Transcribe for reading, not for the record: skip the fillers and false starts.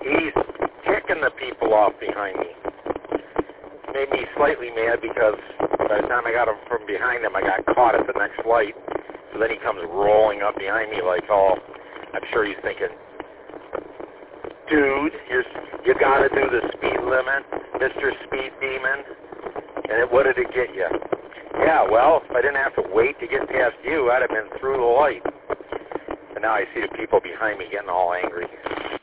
He's kicking the people off behind me. Made me slightly mad because by the time I got him from behind him, I got caught at the next light. So then he comes rolling up behind me like, oh, I'm sure he's thinking, dude, you got to do the speed limit, Mr. Speed Demon. And what did it get you? Yeah, well, if I didn't have to wait to get past you, I'd have been through the light. And now I see the people behind me getting all angry.